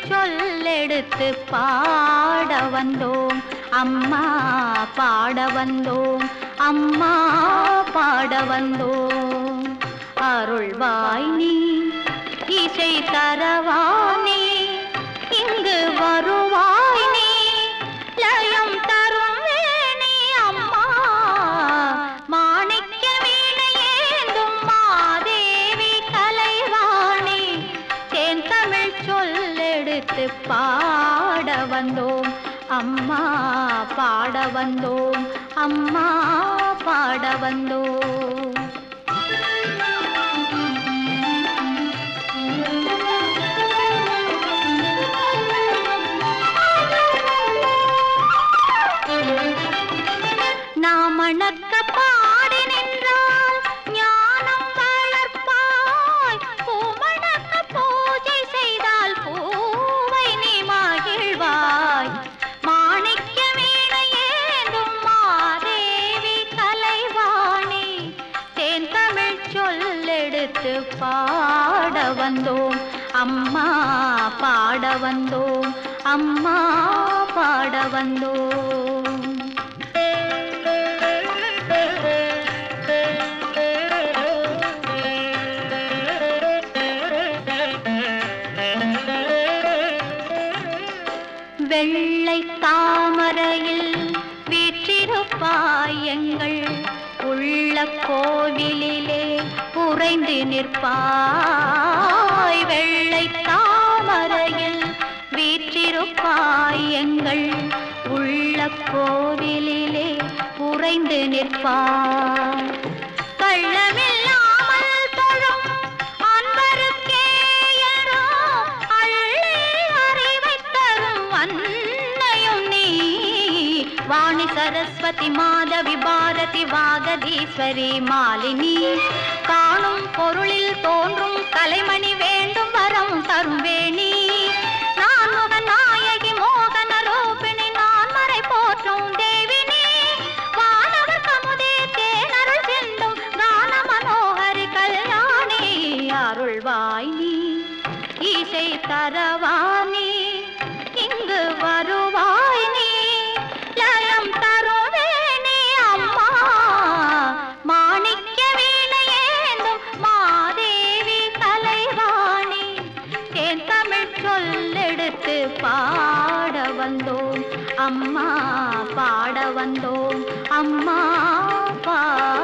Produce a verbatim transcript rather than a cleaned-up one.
சொல்லெடுத்து பாட வந்தோம் அம்மா பாட வந்தோம் அம்மா பாட வந்தோம் அருள்வாய் நீ இசை தரவானே இங்கு வருவாய் நீ லயம் தரும் வேணி அம்மா மாணிக்க வீணையேந்தும் மாதேவி கலைவாணி தேன் தமிழ் சொல்லெடுத்து பாட வந்தோம் அம்மா பாட வந்தோம் அம்மா பாட வந்தோம் மணக்க பாடி நின்றால் ஞானம் வளர்ப்பாய் பூமணக்க பூஜை செய்தால் பூவை நீ மகிழ்வாய் மாணிக்க வீணையேந்தும் மாதேவி கலைவாணி தேன் தமிழ் சொல்லெடுத்து பாட வந்தோம் அம்மா பாட வந்தோம் அம்மா பாட வந்தோம் வெள்ளை தாமரையில் வீற்றிருப்பாய் எங்கள் உள்ள கோவிலிலே உறைந்து நிற்பாய் வெள்ளை தாமரையில் வீற்றிருப்பாய் எங்கள் உள்ள கோவிலிலே உறைந்து நிற்பாய் கள்ளமில்லாமல் தொழும் அன்பருக்கே யாரோ அள்ளி அறிவை தரும் அன்னையும் நீ வாணி சரஸ்வதி மாதவி பாரதி வாகதீஸ்வரி மாலினி காணும் பொருளில் தோன்றும் கலைமணி வேண்டும் வரம் தரும் வேணி நான் முகன் நாயகி மோகன ரூபிணி நான் மறை போற்றும் தேவினி வானவர் கமுதே தேனருள் சிந்தும் கான மனோகரி கல்யாணி அருள்வாய் நீ இசை தரவானி இங்கு வருவாய் நீ லயம் தருவேனே அம்மா மாணிக்க வீணையேந்தும் மாதேவி கலைவாணி தேன் தமிழ் சொல்லெடுத்து பாட வந்தோம் அம்மா பாட வந்தோம் அம்மா பா